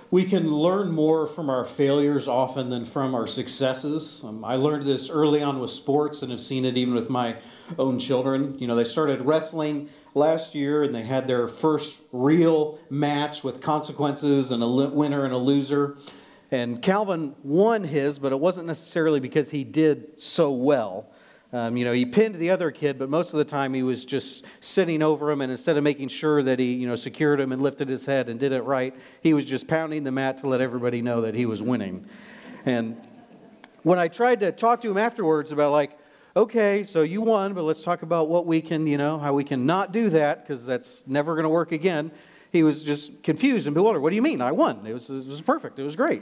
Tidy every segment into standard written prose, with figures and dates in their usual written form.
We can learn more from our failures often than from our successes. I learned this early on with sports and have seen it even with my own children. They started wrestling last year and they had their first real match with consequences and a winner and a loser. And Calvin won his, but it wasn't necessarily because he did so well. He pinned the other kid, but most of the time he was just sitting over him, and instead of making sure that he, secured him and lifted his head and did it right, he was just pounding the mat to let everybody know that he was winning. And when I tried to talk to him afterwards about okay, so you won, but let's talk about what we can, how we can not do that, because that's never going to work again, he was just confused and bewildered. What do you mean? I won. It was perfect. It was great.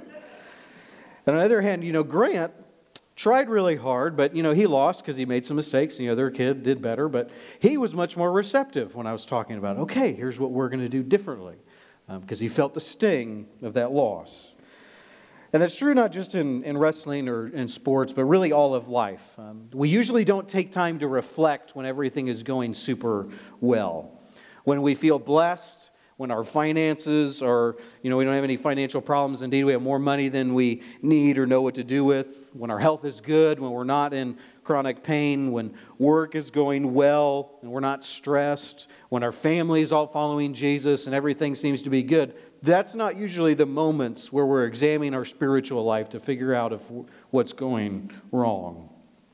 And on the other hand, Grant tried really hard, but, he lost because he made some mistakes. The other kid did better, but he was much more receptive when I was talking about, okay, here's what we're going to do differently, because he felt the sting of that loss. And that's true not just in wrestling or in sports, but really all of life. We usually don't take time to reflect when everything is going super well. When we feel blessed, when our finances are, we don't have any financial problems. Indeed, we have more money than we need or know what to do with. When our health is good, when we're not in chronic pain, when work is going well and we're not stressed, when our family is all following Jesus and everything seems to be good, that's not usually the moments where we're examining our spiritual life to figure out what's going wrong.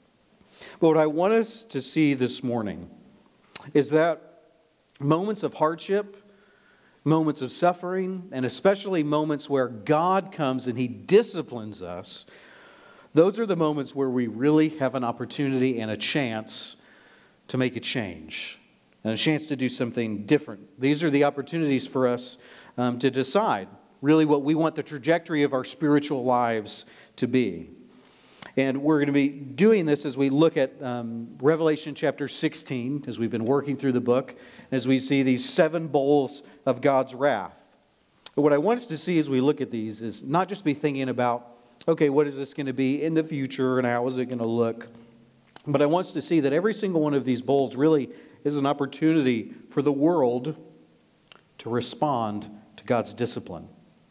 But what I want us to see this morning is that moments of hardship, moments of suffering, and especially moments where God comes and He disciplines us, those are the moments where we really have an opportunity and a chance to make a change and a chance to do something different. These are the opportunities for us to decide really what we want the trajectory of our spiritual lives to be. And we're going to be doing this as we look at Revelation chapter 16, as we've been working through the book, as we see these 7 bowls of God's wrath. But what I want us to see as we look at these is not just be thinking about, okay, what is this going to be in the future and how is it going to look? But I want us to see that every single one of these bowls really is an opportunity for the world to respond to God's discipline.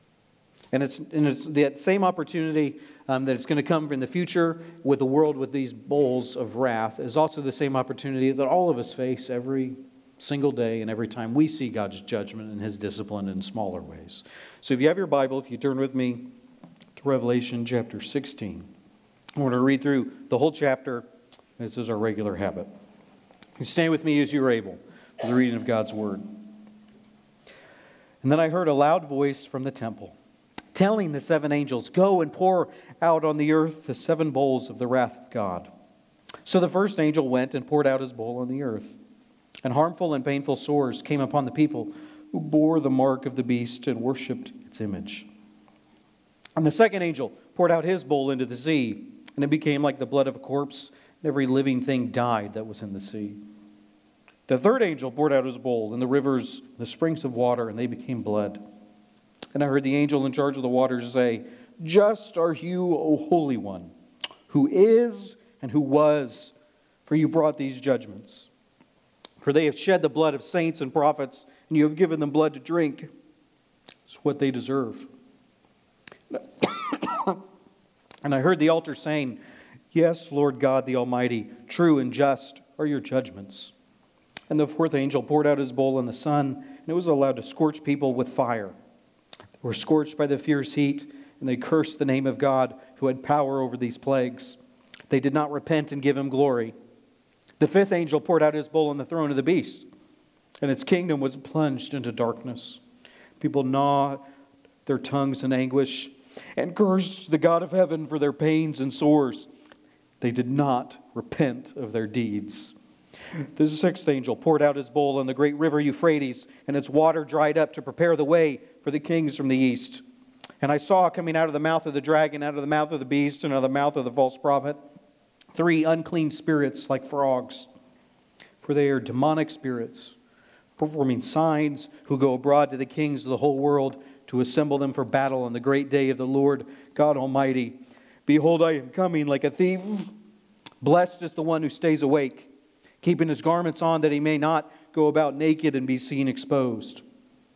And it's that same opportunity that it's going to come in the future with the world with these bowls of wrath is also the same opportunity that all of us face every single day and every time we see God's judgment and His discipline in smaller ways. So if you have your Bible, if you turn with me to Revelation chapter 16, I want to read through the whole chapter. This is our regular habit. You stand with me as you are able for the reading of God's Word. And then I heard a loud voice from the temple, telling the 7 angels, "Go and pour out on the earth the 7 bowls of the wrath of God." So the first angel went and poured out his bowl on the earth. And harmful and painful sores came upon the people who bore the mark of the beast and worshipped its image. And the second angel poured out his bowl into the sea, and it became like the blood of a corpse, and every living thing died that was in the sea. The third angel poured out his bowl in the rivers, the springs of water, and they became blood. And I heard the angel in charge of the waters say, "Just are you, O Holy One, who is and who was, for you brought these judgments. For they have shed the blood of saints and prophets, and you have given them blood to drink. It's what they deserve." And I heard the altar saying, "Yes, Lord God the Almighty, true and just are your judgments." And the fourth angel poured out his bowl in the sun, and it was allowed to scorch people with fire. They were scorched by the fierce heat, and they cursed the name of God who had power over these plagues. They did not repent and give Him glory. The fifth angel poured out his bowl on the throne of the beast, and its kingdom was plunged into darkness. People gnawed their tongues in anguish and cursed the God of heaven for their pains and sores. They did not repent of their deeds. The sixth angel poured out his bowl on the great river Euphrates, and its water dried up to prepare the way for the kings from the east. And I saw coming out of the mouth of the dragon, out of the mouth of the beast, and out of the mouth of the false prophet, 3 unclean spirits like frogs. For they are demonic spirits, performing signs, who go abroad to the kings of the whole world to assemble them for battle on the great day of the Lord God Almighty. Behold, I am coming like a thief. Blessed is the one who stays awake, keeping his garments on that he may not go about naked and be seen exposed.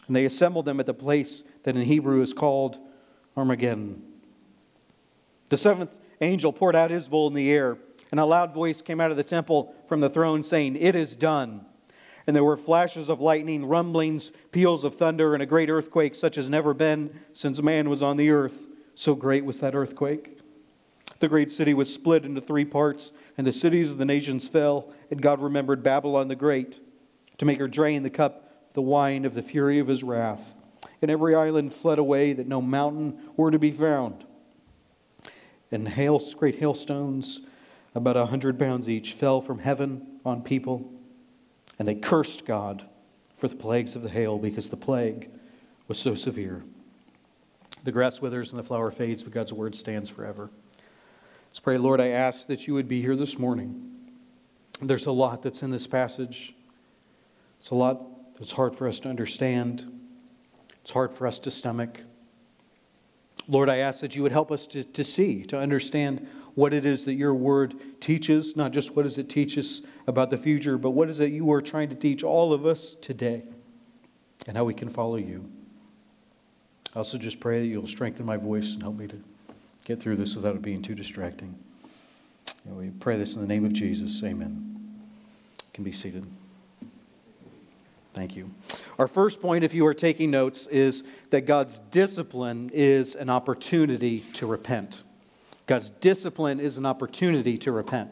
And they assembled them at the place that in Hebrew is called Armageddon. The seventh angel poured out his bowl in the air, and a loud voice came out of the temple from the throne saying, "It is done." And there were flashes of lightning, rumblings, peals of thunder, and a great earthquake such as never been since man was on the earth. So great was that earthquake. The great city was split into 3 parts, and the cities of the nations fell. And God remembered Babylon the Great to make her drain the cup, the wine of the fury of his wrath. And every island fled away, that no mountain were to be found. And great hailstones, about 100 pounds each, fell from heaven on people. And they cursed God for the plagues of the hail, because the plague was so severe. The grass withers and the flower fades, but God's word stands forever. Let's pray. Lord, I ask that you would be here this morning. There's a lot that's in this passage. It's a lot that's hard for us to understand. It's hard for us to stomach. Lord, I ask that you would help us to see, to understand what it is that your word teaches, not just what does it teach us about the future, but what is it you are trying to teach all of us today, and how we can follow you. I also just pray that you'll strengthen my voice and help me to get through this without it being too distracting. And we pray this in the name of Jesus. Amen. You can be seated. Thank you. Our first point, if you are taking notes, is that God's discipline is an opportunity to repent. God's discipline is an opportunity to repent.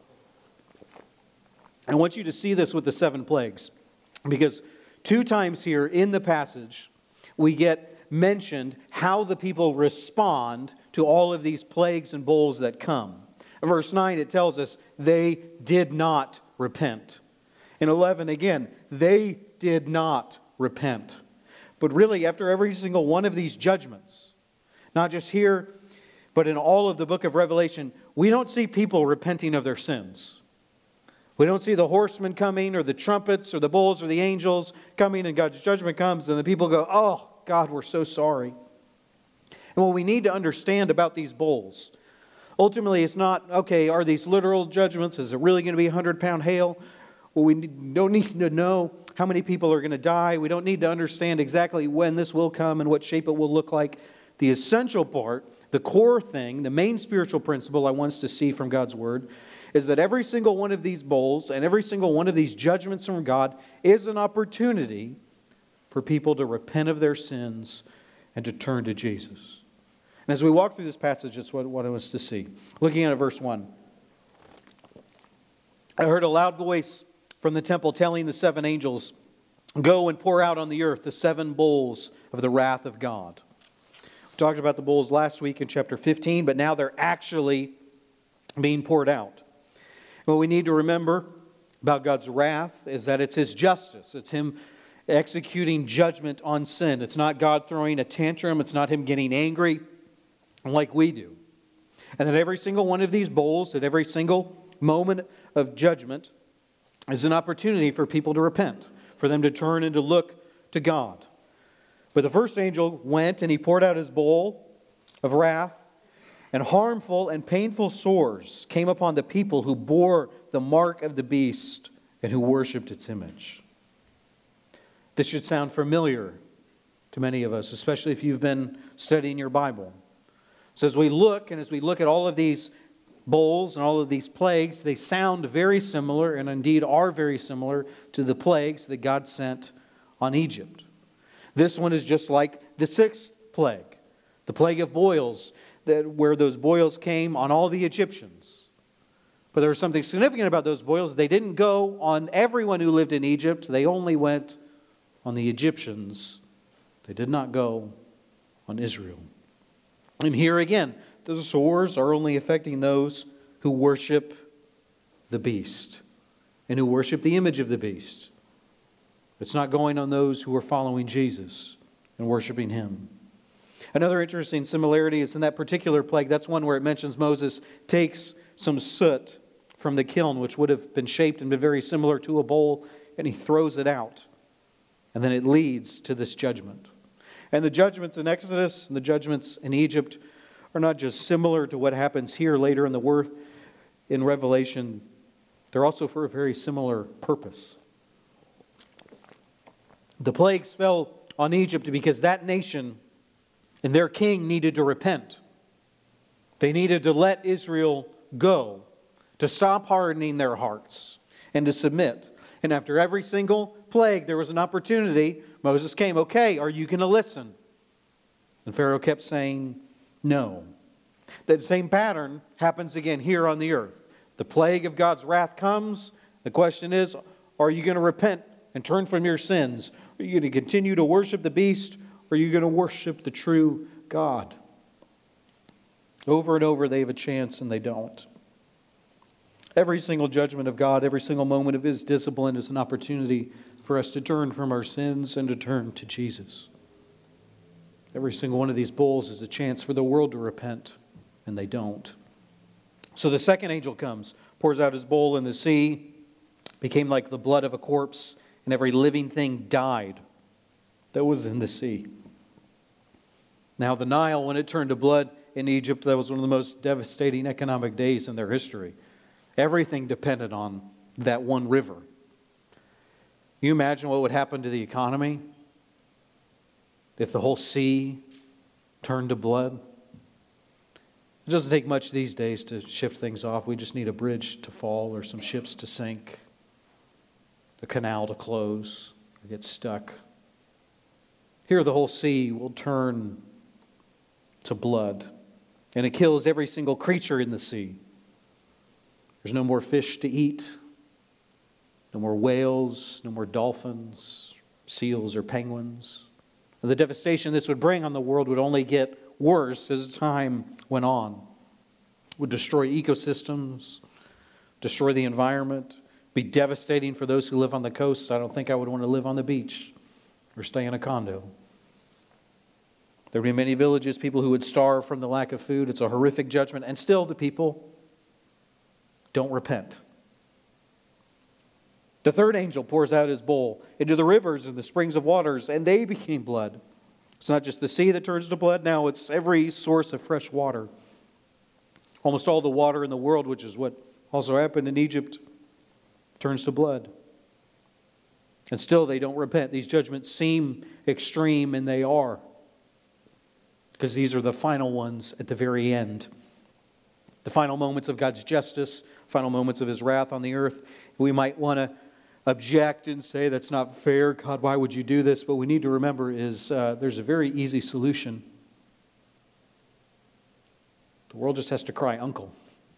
I want you to see this with the 7 plagues, because 2 times here in the passage, we get mentioned how the people respond to all of these plagues and bowls that come. In verse 9, it tells us they did not repent. In 11, again, they did not repent. But really, after every single one of these judgments, not just here, but in all of the book of Revelation, we don't see people repenting of their sins. We don't see the horsemen coming, or the trumpets, or the bowls, or the angels coming, and God's judgment comes, and the people go, "Oh, God, we're so sorry." And what we need to understand about these bowls, ultimately, it's not, okay, are these literal judgments? Is it really going to be 100-pound hail? Well, we don't need to know how many people are going to die. We don't need to understand exactly when this will come and what shape it will look like. The essential part, the core thing, the main spiritual principle I want us to see from God's Word is that every single one of these bowls and every single one of these judgments from God is an opportunity for people to repent of their sins and to turn to Jesus. And as we walk through this passage, that's what I want us to see. Looking at verse 1. I heard a loud voice from the temple telling the 7 angels, "Go and pour out on the earth the 7 bowls of the wrath of God." We talked about the bowls last week in chapter 15, but now they're actually being poured out. What we need to remember about God's wrath is that it's His justice. It's Him executing judgment on sin. It's not God throwing a tantrum. It's not Him getting angry like we do. And that every single one of these bowls, at every single moment of judgment, is an opportunity for people to repent, for them to turn and to look to God. But the first angel went and he poured out his bowl of wrath, and harmful and painful sores came upon the people who bore the mark of the beast and who worshipped its image. This should sound familiar to many of us, especially if you've been studying your Bible. So as we look at all of these bowls and all of these plagues, they sound very similar, and indeed are very similar to the plagues that God sent on Egypt. This one is just like the 6th plague, the plague of boils, where those boils came on all the Egyptians. But there was something significant about those boils. They didn't go on everyone who lived in Egypt. They only went on the Egyptians. They did not go on Israel. And here again, the sores are only affecting those who worship the beast and who worship the image of the beast. It's not going on those who are following Jesus and worshiping Him. Another interesting similarity is in that particular plague. That's one where it mentions Moses takes some soot from the kiln, which would have been shaped and been very similar to a bowl, and he throws it out. And then it leads to this judgment. And the judgments in Exodus and the judgments in Egypt are not just similar to what happens here later in the Word in Revelation. They're also for a very similar purpose. The plagues fell on Egypt because that nation and their king needed to repent. They needed to let Israel go, to stop hardening their hearts, and to submit. And after every single plague, there was an opportunity. Moses came, okay, are you going to listen? And Pharaoh kept saying, no. That same pattern happens again here on the earth. The plague of God's wrath comes. The question is, are you going to repent and turn from your sins? Are you going to continue to worship the beast? Or are you going to worship the true God? Over and over they have a chance and they don't. Every single judgment of God, every single moment of His discipline is an opportunity for us to turn from our sins and to turn to Jesus. Every single one of these bowls is a chance for the world to repent, and they don't. So the second angel comes, pours out his bowl in the sea, became like the blood of a corpse, and every living thing died that was in the sea. Now the Nile, when it turned to blood in Egypt, that was one of the most devastating economic days in their history. Everything depended on that one river. You imagine what would happen to the economy if the whole sea turned to blood? It doesn't take much these days to shift things off. We just need a bridge to fall or some ships to sink, a canal to close or get stuck. Here the whole sea will turn to blood, and it kills every single creature in the sea. There's no more fish to eat, no more whales, no more dolphins, seals, or penguins. The devastation this would bring on the world would only get worse as time went on. It would destroy ecosystems, destroy the environment, be devastating for those who live on the coasts. I don't think I would want to live on the beach or stay in a condo. There would be many villages, people who would starve from the lack of food. It's a horrific judgment, and still the people don't repent. The third angel pours out his bowl into the rivers and the springs of waters, and they became blood. It's not just the sea that turns to blood. Now it's every source of fresh water. Almost all the water in the world, which is what also happened in Egypt, turns to blood. And still they don't repent. These judgments seem extreme, and they are. Because these are the final ones at the very end. The final moments of God's justice, final moments of His wrath on the earth. We might want to object and say, that's not fair. God, why would you do this? But we need to remember is there's a very easy solution. The world just has to cry, uncle.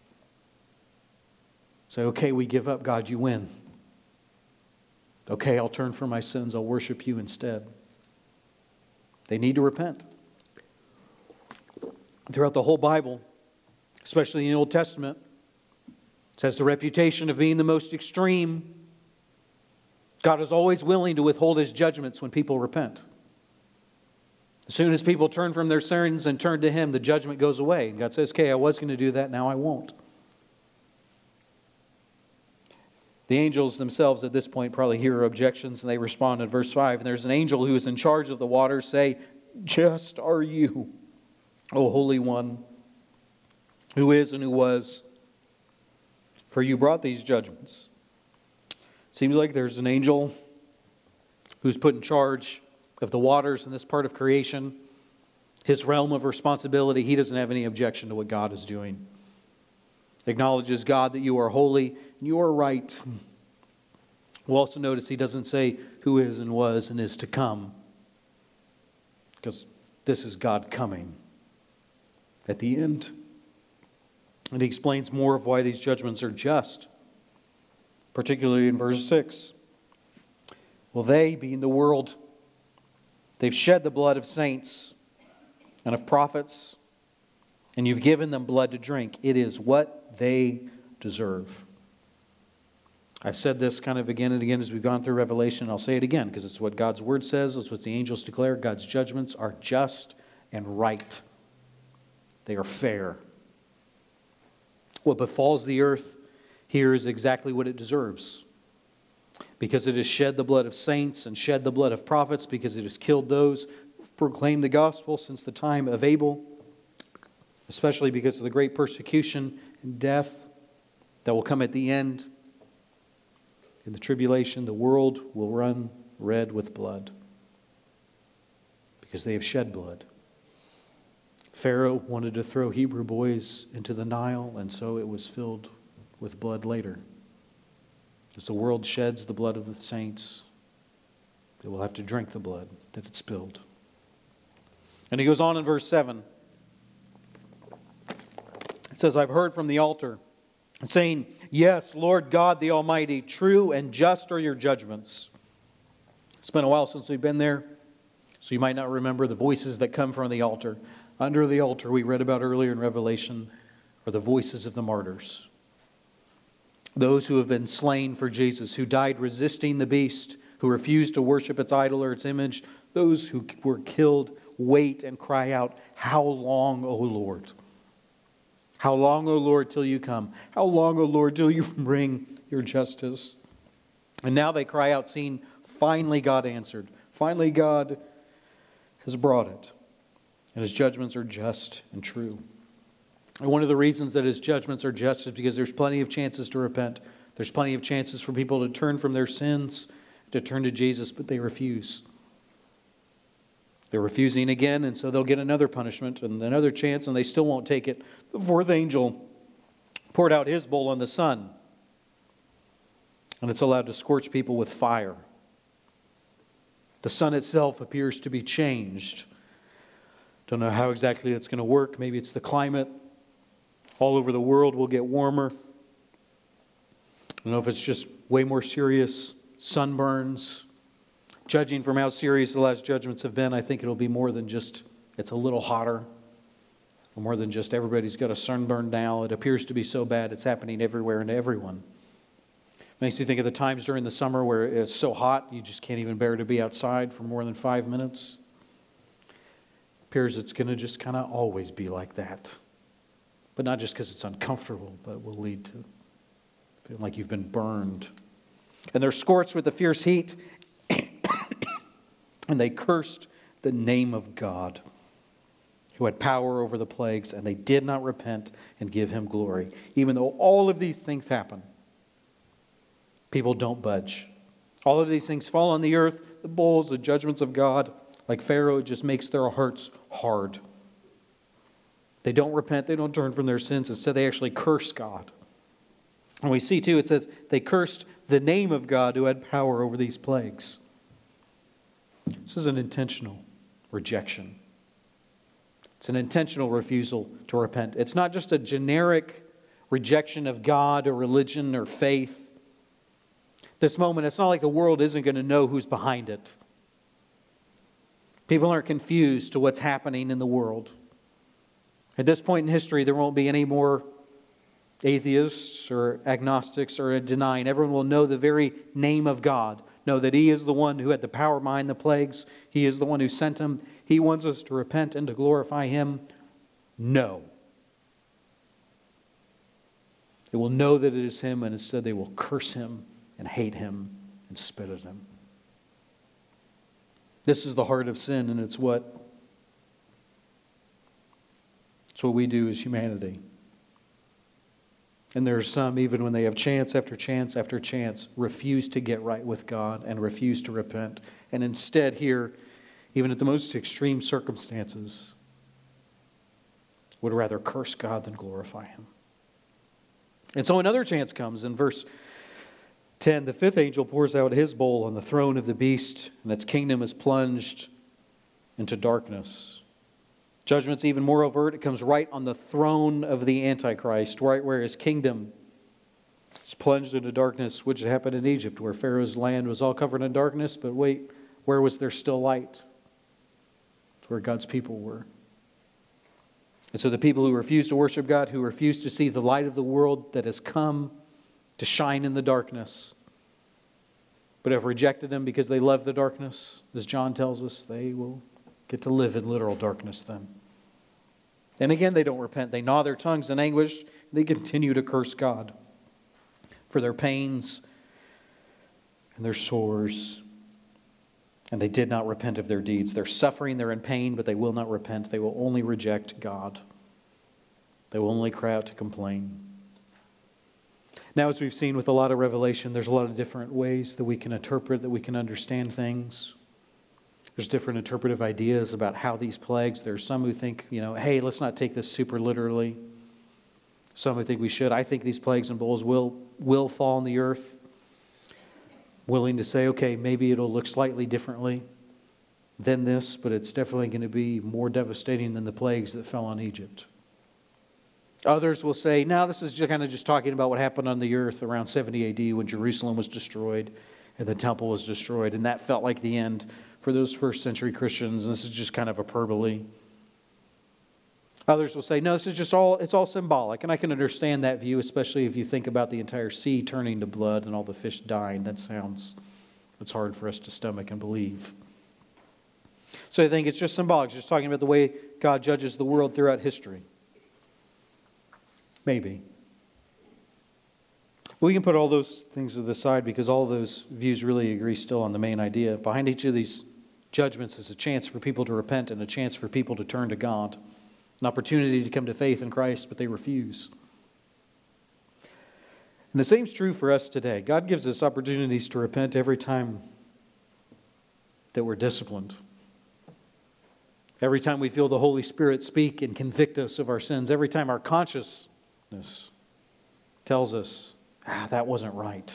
Say, okay, we give up. God, you win. Okay, I'll turn from my sins. I'll worship you instead. They need to repent. Throughout the whole Bible, especially in the Old Testament, it has the reputation of being the most extreme. God is always willing to withhold His judgments when people repent. As soon as people turn from their sins and turn to Him, the judgment goes away. And God says, okay, I was going to do that, now I won't. The angels themselves at this point probably hear objections, and they respond in verse 5. And there's an angel who is in charge of the waters say, just are you, O Holy One, who is and who was, for you brought these judgments. Seems like there's an angel who's put in charge of the waters in this part of creation. His realm of responsibility, he doesn't have any objection to what God is doing. Acknowledges God that you are holy and you are right. We'll also notice he doesn't say who is and was and is to come, because this is God coming at the end. And he explains more of why these judgments are just, particularly in verse 6. Well, they, being the world, they've shed the blood of saints and of prophets, and you've given them blood to drink. It is what they deserve. I've said this kind of again and again as we've gone through Revelation. I'll say it again because it's what God's Word says. It's what the angels declare. God's judgments are just and right. They are fair. What befalls the earth here is exactly what it deserves. Because it has shed the blood of saints and shed the blood of prophets, because it has killed those who proclaimed the gospel since the time of Abel, especially because of the great persecution and death that will come at the end. In the tribulation, the world will run red with blood. because they have shed blood. Pharaoh wanted to throw Hebrew boys into the Nile, and so it was filled with blood later. As the world sheds the blood of the saints, they will have to drink the blood that it spilled. And he goes on in verse 7. It says, I've heard from the altar, saying, yes, Lord God the Almighty, true and just are your judgments. It's been a while since we've been there, so you might not remember the voices that come from the altar. Under the altar we read about earlier in Revelation are the voices of the martyrs. Those who have been slain for Jesus, who died resisting the beast, who refused to worship its idol or its image. Those who were killed wait and cry out, how long, O Lord? How long, O Lord, till you come? How long, O Lord, till you bring your justice? And now they cry out, saying, finally God answered. Finally God has brought it. And His judgments are just and true. And one of the reasons that His judgments are just is because there's plenty of chances to repent. There's plenty of chances for people to turn from their sins, to turn to Jesus, but they refuse. They're refusing again, and so they'll get another punishment and another chance, and they still won't take it. The fourth angel poured out his bowl on the sun, and it's allowed to scorch people with fire. The sun itself appears to be changed. Don't know how exactly it's going to work. Maybe it's the climate. All over the world will get warmer. I don't know if it's just way more serious sunburns. Judging from how serious the last judgments have been, I think it'll be more than just it's a little hotter. Or more than just everybody's got a sunburn now. It appears to be so bad it's happening everywhere and to everyone. Makes you think of the times during the summer where it's so hot you just can't even bear to be outside for more than 5 minutes. Appears it's going to just kind of always be like that. But not just because it's uncomfortable, but it will lead to feeling like you've been burned. And they're scorched with the fierce heat, and they cursed the name of God, who had power over the plagues, and they did not repent and give Him glory. Even though all of these things happen, people don't budge. All of these things fall on the earth, the bowls, the judgments of God. Like Pharaoh, it just makes their hearts hard. They don't repent. They don't turn from their sins. Instead, they actually curse God. And we see, too, it says they cursed the name of God who had power over these plagues. This is an intentional rejection. It's an intentional refusal to repent. It's not just a generic rejection of God or religion or faith. This moment, it's not like the world isn't going to know who's behind it. People aren't confused to what's happening in the world. At this point in history, there won't be any more atheists or agnostics or denying. Everyone will know the very name of God. Know that He is the one who had the power behind the plagues. He is the one who sent them. He wants us to repent and to glorify Him. No. They will know that it is Him, and instead they will curse Him and hate Him and spit at Him. This is the heart of sin, and it's what we do as humanity. And there are some, even when they have chance after chance after chance, refuse to get right with God and refuse to repent. And instead here, even at the most extreme circumstances, would rather curse God than glorify Him. And so another chance comes in verse 10. The fifth angel pours out his bowl on the throne of the beast, and its kingdom is plunged into darkness. Judgment's even more overt. It comes right on the throne of the Antichrist, right where his kingdom is plunged into darkness, which happened in Egypt, where Pharaoh's land was all covered in darkness. But wait, where was there still light? It's where God's people were. And so the people who refuse to worship God, who refuse to see the light of the world that has come to shine in the darkness, but have rejected Him because they love the darkness, as John tells us, they will get to live in literal darkness then. And again, they don't repent. They gnaw their tongues in anguish. They continue to curse God for their pains and their sores. And they did not repent of their deeds. They're suffering, they're in pain, but they will not repent. They will only reject God. They will only cry out to complain. Now, as we've seen with a lot of Revelation, there's a lot of different ways that we can interpret, that we can understand things. There's different interpretive ideas about how these plagues. There's some who think, hey, let's not take this super literally. Some who think we should. I think these plagues and bowls will fall on the earth. Willing to say, okay, maybe it'll look slightly differently than this, but it's definitely going to be more devastating than the plagues that fell on Egypt. Others will say, no, this is kind of just talking about what happened on the earth around 70 AD when Jerusalem was destroyed and the temple was destroyed, and that felt like the end for those first century Christians. And this is just kind of hyperbole. Others will say, no, this is just it's all symbolic. And I can understand that view, especially if you think about the entire sea turning to blood and all the fish dying. It's hard for us to stomach and believe. So I think it's just symbolic. It's just talking about the way God judges the world throughout history. Maybe. We can put all those things to the side because all those views really agree still on the main idea. Behind each of these judgments is a chance for people to repent and a chance for people to turn to God. An opportunity to come to faith in Christ, but they refuse. And the same is true for us today. God gives us opportunities to repent every time that we're disciplined. Every time we feel the Holy Spirit speak and convict us of our sins. Every time our consciousness tells us, that wasn't right.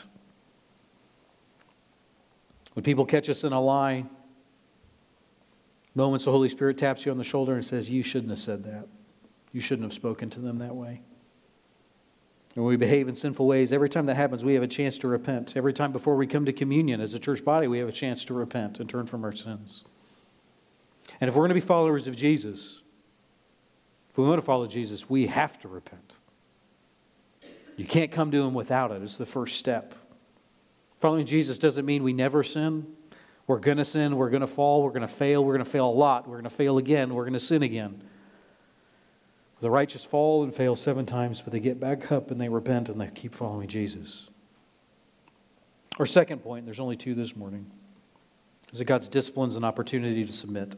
When people catch us in a lie, moments the Holy Spirit taps you on the shoulder and says, you shouldn't have said that. You shouldn't have spoken to them that way. And when we behave in sinful ways, every time that happens, we have a chance to repent. Every time before we come to communion as a church body, we have a chance to repent and turn from our sins. And if we're going to be followers of Jesus, if we want to follow Jesus, we have to repent. You can't come to Him without it. It's the first step. Following Jesus doesn't mean we never sin. We're going to sin. We're going to fall. We're going to fail. We're going to fail a lot. We're going to fail again. We're going to sin again. The righteous fall and fail 7 times, but they get back up and they repent and they keep following Jesus. Our second point, there's only 2 this morning, is that God's discipline's an opportunity to submit.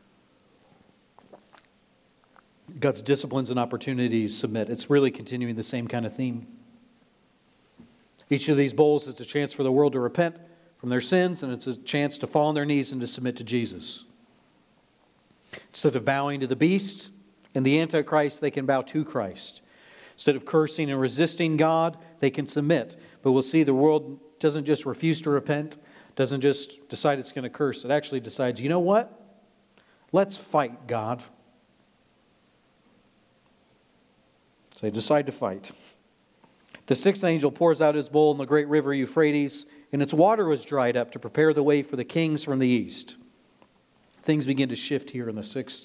God's discipline's an opportunity to submit. It's really continuing the same kind of theme. Each of these bowls is a chance for the world to repent from their sins, and it's a chance to fall on their knees and to submit to Jesus. Instead of bowing to the beast and the Antichrist, they can bow to Christ. Instead of cursing and resisting God, they can submit. But we'll see the world doesn't just refuse to repent, doesn't just decide it's going to curse. It actually decides, you know what? Let's fight God. So they decide to fight. The 6th angel pours out his bowl in the great river Euphrates, and its water was dried up to prepare the way for the kings from the east. Things begin to shift here in the 6th,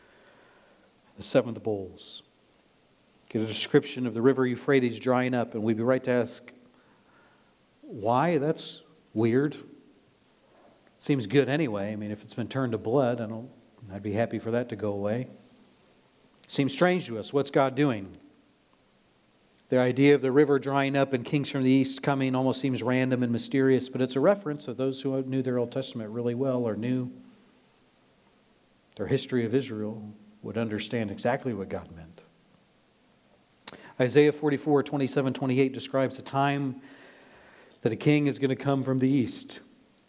the 7th bowls. Get a description of the river Euphrates drying up, and we'd be right to ask, why? That's weird. Seems good anyway. I mean, if it's been turned to blood, I'd be happy for that to go away. Seems strange to us. What's God doing? The idea of the river drying up and kings from the east coming almost seems random and mysterious, but it's a reference that those who knew their Old Testament really well or knew their history of Israel would understand exactly what God meant. Isaiah 44, 27, 28 describes a time that a king is going to come from the east.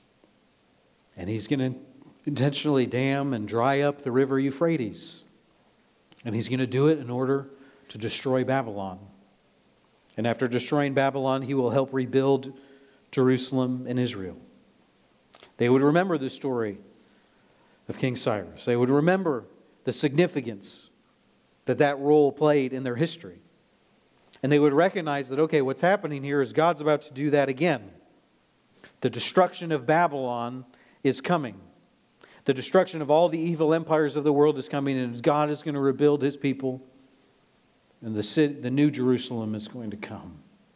And he's going to intentionally dam and dry up the river Euphrates. And he's going to do it in order to destroy Babylon. And after destroying Babylon, he will help rebuild Jerusalem and Israel. They would remember the story of King Cyrus. They would remember the significance that role played in their history. And they would recognize that, okay, what's happening here is God's about to do that again. The destruction of Babylon is coming. The destruction of all the evil empires of the world is coming, and God is going to rebuild His people. And the new Jerusalem is going to come.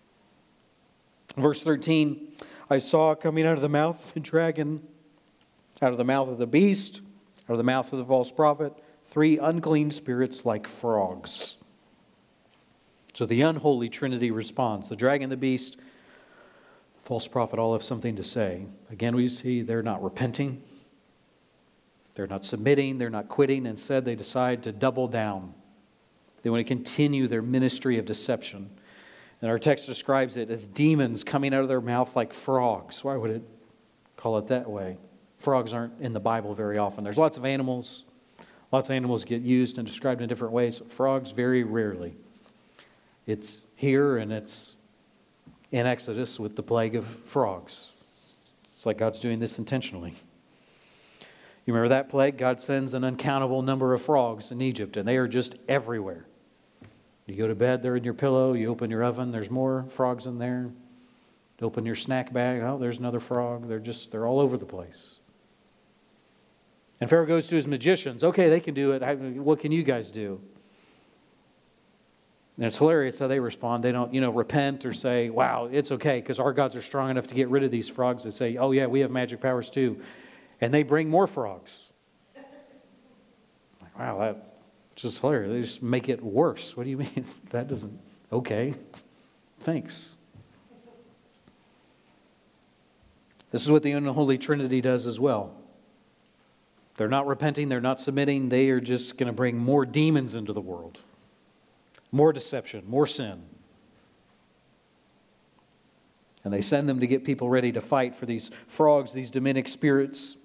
Verse 13, I saw coming out of the mouth of the dragon, out of the mouth of the beast, out of the mouth of the false prophet, 3 unclean spirits like frogs. So the unholy trinity responds. The dragon, the beast, the false prophet all have something to say. Again, we see they're not repenting. They're not submitting. They're not quitting. Instead, they decide to double down. They want to continue their ministry of deception. And our text describes it as demons coming out of their mouth like frogs. Why would it call it that way? Frogs aren't in the Bible very often. There's lots of animals. Lots of animals get used and described in different ways. Frogs, very rarely. It's here and it's in Exodus with the plague of frogs. It's like God's doing this intentionally. You remember that plague? God sends an uncountable number of frogs in Egypt, and they are just everywhere. You go to bed, they're in your pillow. You open your oven, there's more frogs in there. Open your snack bag, oh, there's another frog. They're all over the place. And Pharaoh goes to his magicians. Okay, they can do it. What can you guys do? And it's hilarious how they respond. They don't, repent or say, wow, it's okay because our gods are strong enough to get rid of these frogs. They say, oh yeah, we have magic powers too. And they bring more frogs. Like, wow, that's just hilarious. They just make it worse. What do you mean? That doesn't, okay, thanks. This is what the unholy Trinity does as well. They're not repenting, they're not submitting, they are just going to bring more demons into the world. More deception, more sin. And they send them to get people ready to fight for these frogs, these demonic spirits.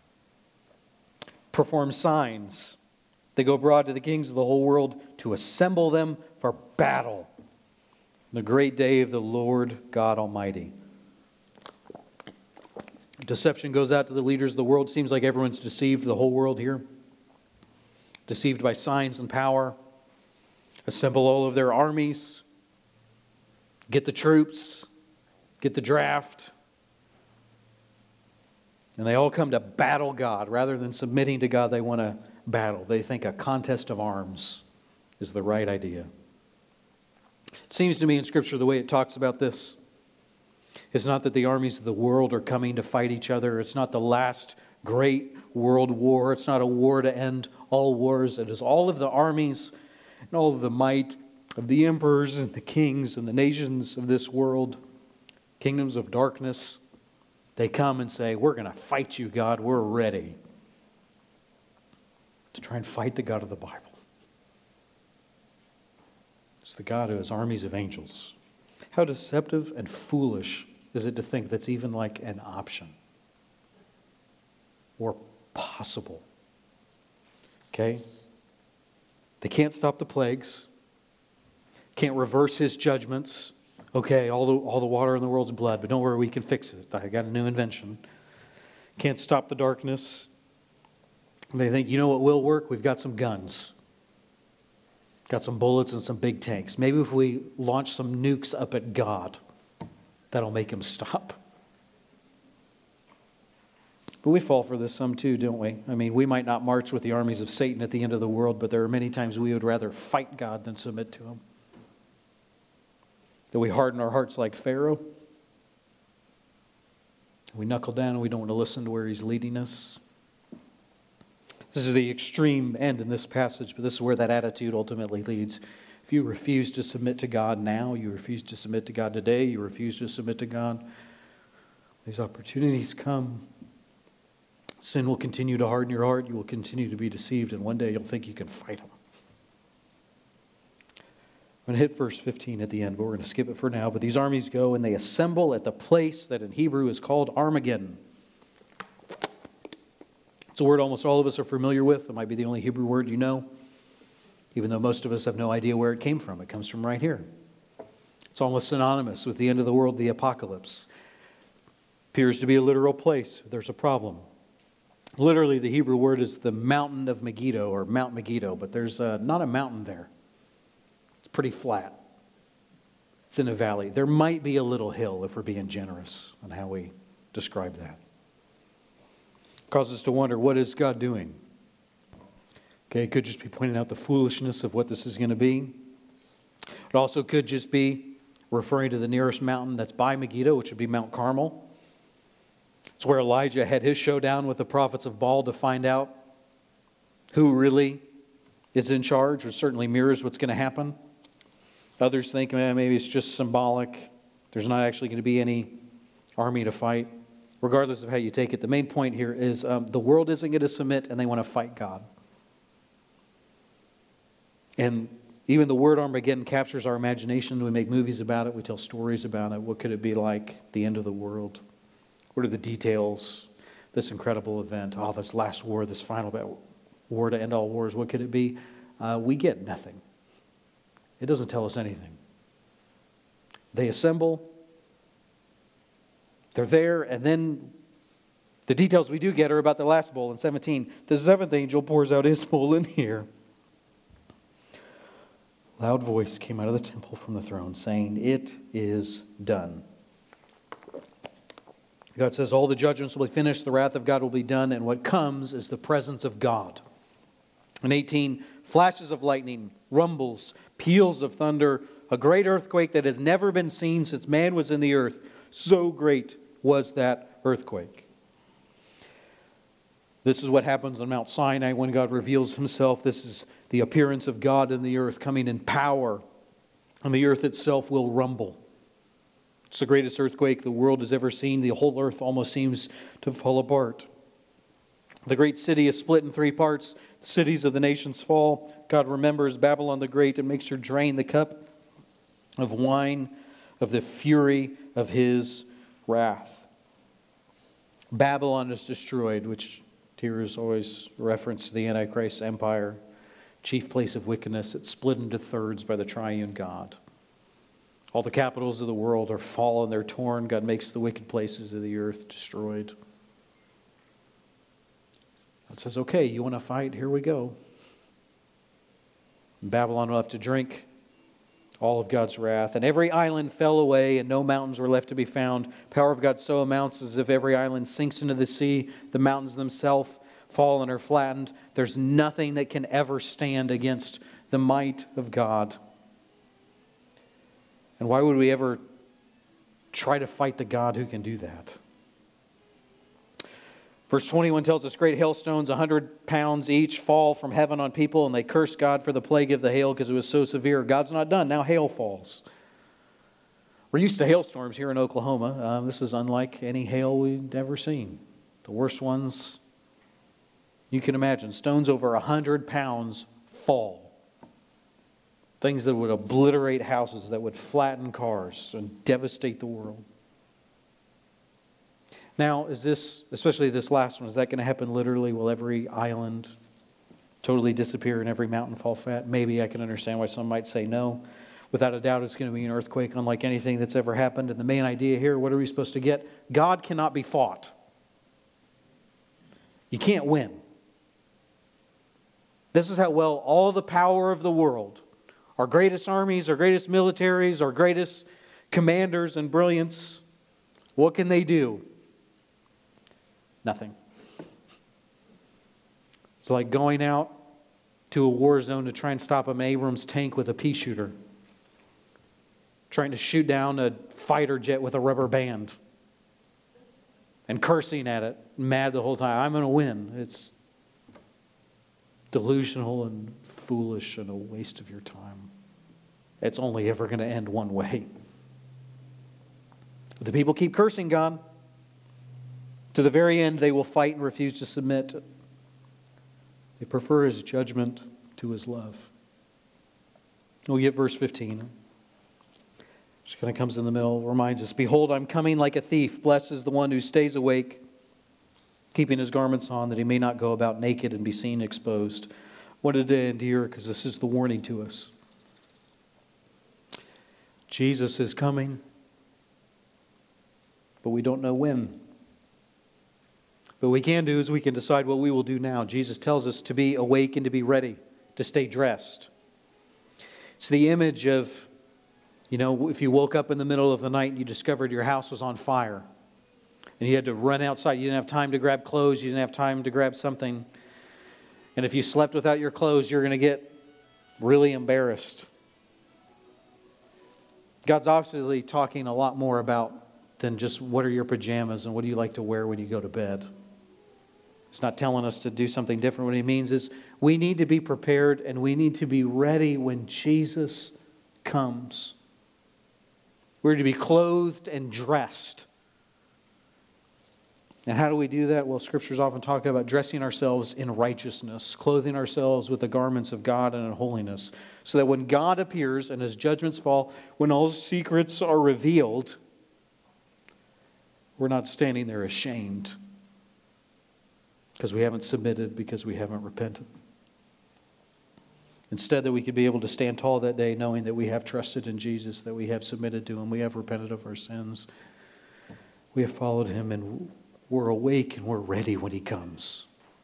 Perform signs. They go abroad to the kings of the whole world to assemble them for battle. The great day of the Lord God Almighty. Deception goes out to the leaders of the world. Seems like everyone's deceived, the whole world here. Deceived by signs and power. Assemble all of their armies. Get the troops. Get the draft. And they all come to battle God. Rather than submitting to God, they want to battle. They think a contest of arms is the right idea. It seems to me in Scripture the way it talks about this is not that the armies of the world are coming to fight each other. It's not the last great world war. It's not a war to end all wars. It is all of the armies and all of the might of the emperors and the kings and the nations of this world, kingdoms of darkness. They come and say, we're going to fight you, God. We're ready to try and fight the God of the Bible. It's the God who has armies of angels. How deceptive and foolish is it to think that's even like an option or possible? Okay? They can't stop the plagues. Can't reverse his judgments. Okay, all the water in the world's blood, but don't worry, we can fix it. I got a new invention. Can't stop the darkness. They think, you know what will work? We've got some guns. Got some bullets and some big tanks. Maybe if we launch some nukes up at God, that'll make him stop. But we fall for this some too, don't we? I mean, we might not march with the armies of Satan at the end of the world, but there are many times we would rather fight God than submit to him. That we harden our hearts like Pharaoh. We knuckle down and we don't want to listen to where he's leading us. This is the extreme end in this passage, but this is where that attitude ultimately leads. If you refuse to submit to God now, you refuse to submit to God today, you refuse to submit to God, these opportunities come. Sin will continue to harden your heart. You will continue to be deceived, and one day you'll think you can fight him. I'm going to hit verse 15 at the end, but we're going to skip it for now. But these armies go and they assemble at the place that in Hebrew is called Armageddon. It's a word almost all of us are familiar with. It might be the only Hebrew word you know, even though most of us have no idea where it came from. It comes from right here. It's almost synonymous with the end of the world, the apocalypse. Appears to be a literal place. There's a problem. Literally, the Hebrew word is the mountain of Megiddo or Mount Megiddo, but there's not a mountain there. It's pretty flat. It's in a valley. There might be a little hill if we're being generous on how we describe that. Causes us to wonder, what is God doing? Okay, it could just be pointing out the foolishness of what this is going to be. It also could just be referring to the nearest mountain that's by Megiddo, which would be Mount Carmel. It's where Elijah had his showdown with the prophets of Baal to find out who really is in charge, or certainly mirrors what's going to happen. Others think maybe it's just symbolic. There's not actually going to be any army to fight. Regardless of how you take it, the main point here is the world isn't going to submit and they want to fight God. And even the word Armageddon captures our imagination. We make movies about it. We tell stories about it. What could it be like? The end of the world. What are the details? this incredible event. Oh, this last war, this final war to end all wars, what could it be? We get nothing. It doesn't tell us anything. They assemble. They're there, and then the details we do get are about the last bowl in 17. The seventh angel pours out his bowl in here. Loud voice came out of the temple from the throne saying, "It is done." God says all the judgments will be finished, the wrath of God will be done, and what comes is the presence of God. In 18, flashes of lightning, rumbles, peals of thunder, a great earthquake that has never been seen since man was in the earth. So great was that earthquake. This is what happens on Mount Sinai when God reveals himself. This is the appearance of God in the earth coming in power, and the earth itself will rumble. It's the greatest earthquake the world has ever seen. The whole earth almost seems to fall apart. The great city is split in three parts. The cities of the nations fall. God remembers Babylon the Great and makes her drain the cup of wine of the fury of his wrath. Babylon is destroyed, which here is always reference to the Antichrist's empire, chief place of wickedness. It's split into thirds by the triune God. All the capitals of the world are fallen, they're torn. God makes the wicked places of the earth destroyed. God says, okay, you want to fight? Here we go. Babylon will have to drink all of God's wrath. And every island fell away, and no mountains were left to be found. Power of God so amounts as if every island sinks into the sea. The mountains themselves fall and are flattened. There's nothing that can ever stand against the might of God. And why would we ever try to fight the God who can do that? Verse 21 tells us great hailstones, 100 pounds each, fall from heaven on people, and they curse God for the plague of the hail because it was so severe. God's not done. Now hail falls. We're used to hailstorms here in Oklahoma. This is unlike any hail we've ever seen. The worst ones you can imagine. Stones over 100 pounds fall. Things that would obliterate houses, that would flatten cars and devastate the world. Now, is this, especially this last one, is that going to happen literally? Will every island totally disappear and every mountain fall flat? Maybe I can understand why some might say no. Without a doubt, it's going to be an earthquake unlike anything that's ever happened. And the main idea here, what are we supposed to get? God cannot be fought. You can't win. This is how well all the power of the world, our greatest armies, our greatest militaries, our greatest commanders and brilliance, what can they do? Nothing. It's like going out to a war zone to try and stop an Abrams tank with a pea shooter. Trying to shoot down a fighter jet with a rubber band. And cursing at it, mad the whole time. I'm going to win. It's delusional and foolish and a waste of your time. It's only ever going to end one way. The people keep cursing God. To the very end, they will fight and refuse to submit. They prefer his judgment to his love. We get verse 15. Which kind of comes in the middle, reminds us, "Behold, I'm coming like a thief. Blessed is the one who stays awake, keeping his garments on, that he may not go about naked and be seen exposed." Wanted to end here because this is the warning to us. Jesus is coming, but we don't know when. But what we can do is we can decide what we will do now. Jesus tells us to be awake and to be ready, to stay dressed. It's the image of, if you woke up in the middle of the night and you discovered your house was on fire and you had to run outside. You didn't have time to grab clothes. You didn't have time to grab something. And if you slept without your clothes, you're going to get really embarrassed. God's obviously talking a lot more about than just what are your pajamas and what do you like to wear when you go to bed. He's not telling us to do something different. What he means is we need to be prepared and we need to be ready when Jesus comes. We're to be clothed and dressed. And how do we do that? Well, Scriptures often talk about dressing ourselves in righteousness, clothing ourselves with the garments of God and in holiness, so that when God appears and his judgments fall, when all secrets are revealed, we're not standing there ashamed. because we haven't submitted, because we haven't repented. Instead, that we could be able to stand tall that day knowing that we have trusted in Jesus, that we have submitted to Him, we have repented of our sins, we have followed Him, and we're awake and we're ready when He comes.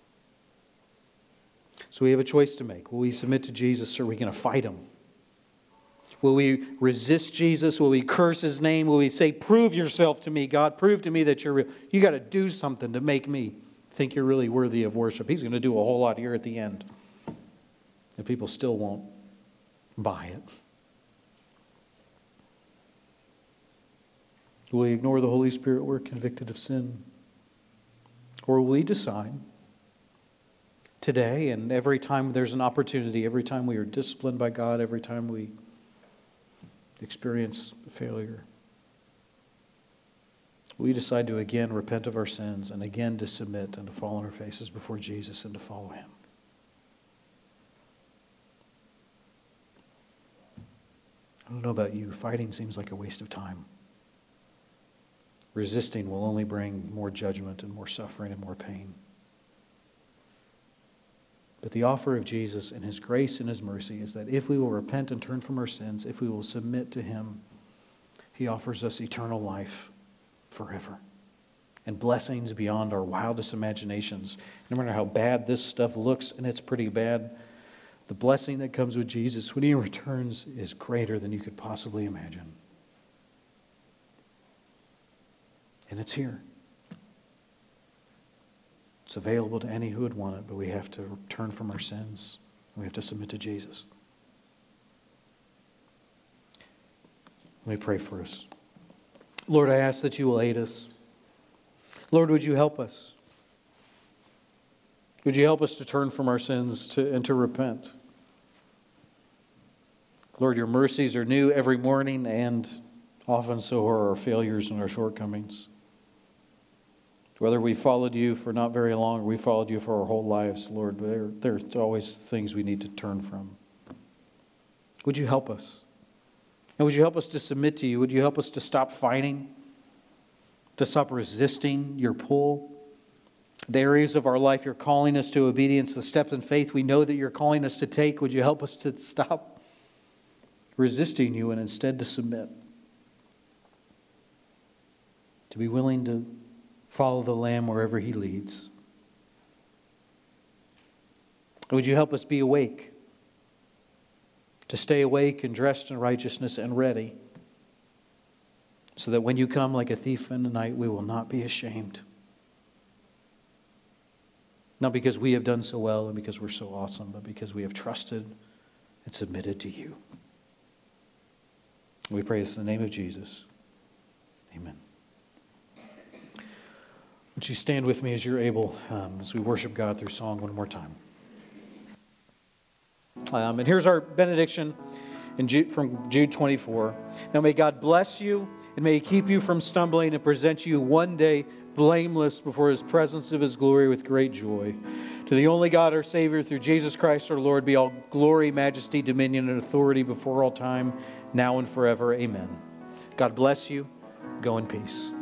So we have a choice to make. Will we submit to Jesus, or are we going to fight Him? Will we resist Jesus? Will we curse His name? Will we say, prove yourself to me, God? Prove to me that you're real. You got to do something to make me think you're really worthy of worship. He's going to do a whole lot here at the end. And people still won't buy it. Will we ignore the Holy Spirit when we're convicted of sin? Or will we decide today, and every time there's an opportunity, every time we are disciplined by God, every time we experience failure, we decide to again repent of our sins and again to submit and to fall on our faces before Jesus and to follow Him? I don't know about you, fighting seems like a waste of time. Resisting will only bring more judgment and more suffering and more pain. But the offer of Jesus and His grace and His mercy is that if we will repent and turn from our sins, if we will submit to Him, He offers us eternal life forever and blessings beyond our wildest imaginations. No matter how bad this stuff looks, and it's pretty bad, the blessing that comes with Jesus when He returns is greater than you could possibly imagine. And it's here. It's available to any who would want it, but we have to turn from our sins. We have to submit to Jesus. Let me pray for us. Lord, I ask that You will aid us. Lord, would You help us? Would You help us to turn from our sins and to repent? Lord, Your mercies are new every morning, and often so are our failures and our shortcomings. Whether we followed You for not very long or we followed You for our whole lives, Lord, there's always things we need to turn from. Would You help us? And would You help us to submit to You? Would You help us to stop fighting? To stop resisting Your pull? The areas of our life You're calling us to obedience, the steps in faith we know that You're calling us to take, would You help us to stop resisting You and instead to submit? To be willing to follow the Lamb wherever He leads. Would You help us be awake? To stay awake and dressed in righteousness and ready, so that when You come like a thief in the night, we will not be ashamed. Not because we have done so well and because we're so awesome, but because we have trusted and submitted to You. We pray this in the name of Jesus. Amen. Would you stand with me as you're able, as we worship God through song one more time. And here's our benediction from Jude 24. Now may God bless you, and may He keep you from stumbling and present you one day blameless before His presence of His glory with great joy. To the only God, our Savior, through Jesus Christ our Lord, be all glory, majesty, dominion, and authority before all time, now and forever. Amen. God bless you. Go in peace.